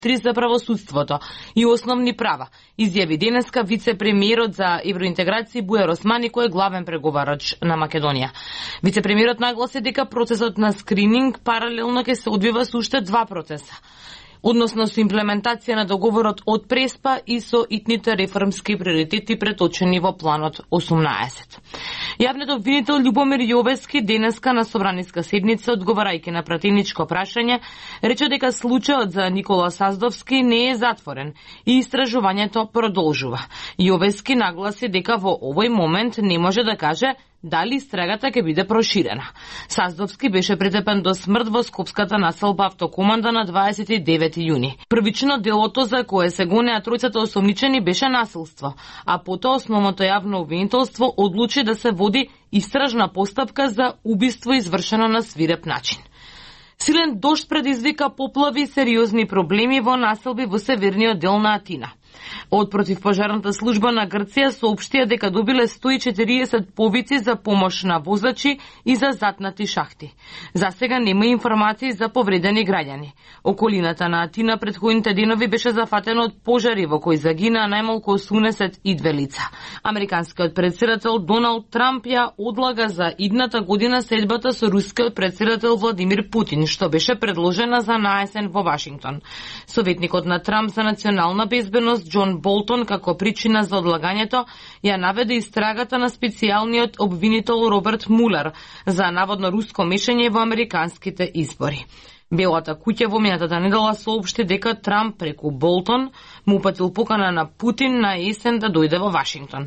за правосудството и основни права, изјави денеска вице-премиерот за евроинтеграција Бујар Османи, кој е главен преговарач на Македонија. Вице-премиерот нагласи дека процесот на скрининг паралелно ќе се одвива со уште два процеса, односно со имплементација на договорот од Преспа и со итните реформски приоритети преточени во планот 18. Јавниот обвинител Љубомир Јовески денеска на собраниска седница, одговарајќи на пратеничко прашање, рече дека случајот за Никола Саздовски не е затворен и истражувањето продолжува. Јовески нагласи дека во овој момент не може да каже дали истрагата ќе биде проширена. Саздовски беше претепен до смрт во скопската населба Автокоманда на 29 јуни. Првично делото за кое се гонеа тројцата осомничени беше насилство, а потоа основното јавно обвинителство одлучи да се води истражна постапка за убиство извршено на свиреп начин. Силен дожд предизвика поплави и сериозни проблеми во населби во северниот дел на Атина. Од противпожарната служба на Грција соопштија дека добиле 140 повици за помош на возачи и за затнати шахти. За сега нема информации за повредени граѓани. Околината на Атина претходните денови беше зафатена од пожари во кои загинаа најмалку 82 лица. Американскиот претседател Доналд Трамп ја одлага за идната година седбата со рускиот претседател Владимир Путин, што беше предложена за наесен во Вашингтон. Советникот на Трамп за национална безбедност Џон Болтон како причина за одлагањето ја наведе истрагата на специјалниот обвинител Роберт Мулер за наводно руско мешање во американските избори. Белата куќа во минатата недела соопшти дека Трамп преку Болтон му упатил покана на Путин на есен да дојде во Вашингтон.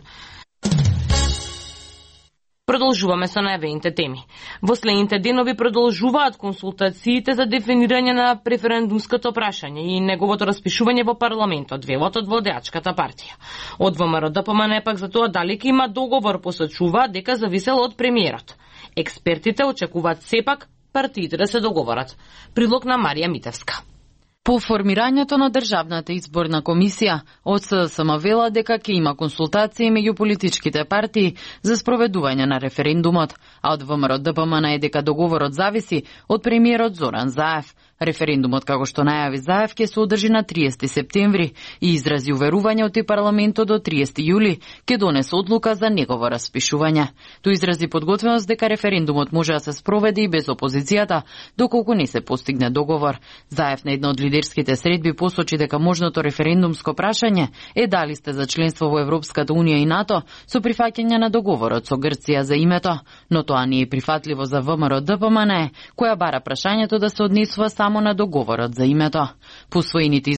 Продолжуваме со најавените теми. Во следните денови продолжуваат консултациите за дефинирање на преферендумското прашање и неговото распишување во парламентот, велат од владеачката партија. Од ВМРО ДПМН пак за тоа дали ќе има договор посочуваат дека зависело од премиерот. Експертите очекуваат сепак партиите да се договорат. Прилог на Марија Митевска. По формирањето на Државната изборна комисија, од СДСМ вела дека ќе има консултации меѓу политичките партии за спроведување на референдумот, а од ВМРО ДПМН е дека договорот зависи од премиерот Зоран Заев. Референдумот, како што најави Заев, ќе се одржи на 30 септември и изрази уверување од парламентот до 30 јули ќе донесе одлука за негово распишување. Тој изрази подготвеност дека референдумот може да се спроведе и без опозицијата, доколку не се постигне договор. Заев на една од лидерските средби посочи дека можното референдумско прашање е дали сте за членство во Европската унија и НАТО со прифаќање на договорот со Грција за името, но тоа не е прифатливо за ВМРО ДПМН, која бара прашањето да се однесува само на договорот за името. По својните